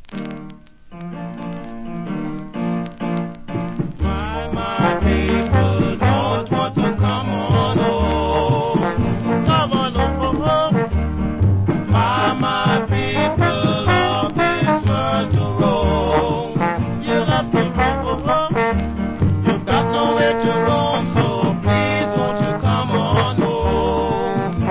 My people don't want to come on home. Come on home. My people of this world to roam. You love to roam. You've got nowhere to roam, so please won't you come on home.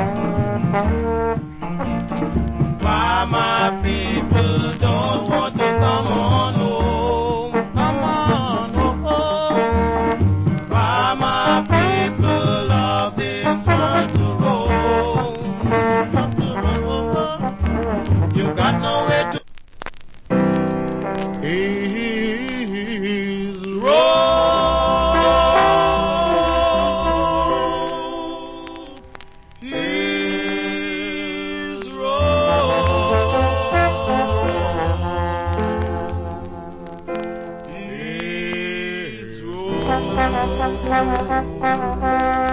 My people don't want to come on home. Come on home. My people of this world to roam. Love to roam. You've got nowhere to. Is road. Is road. Is road.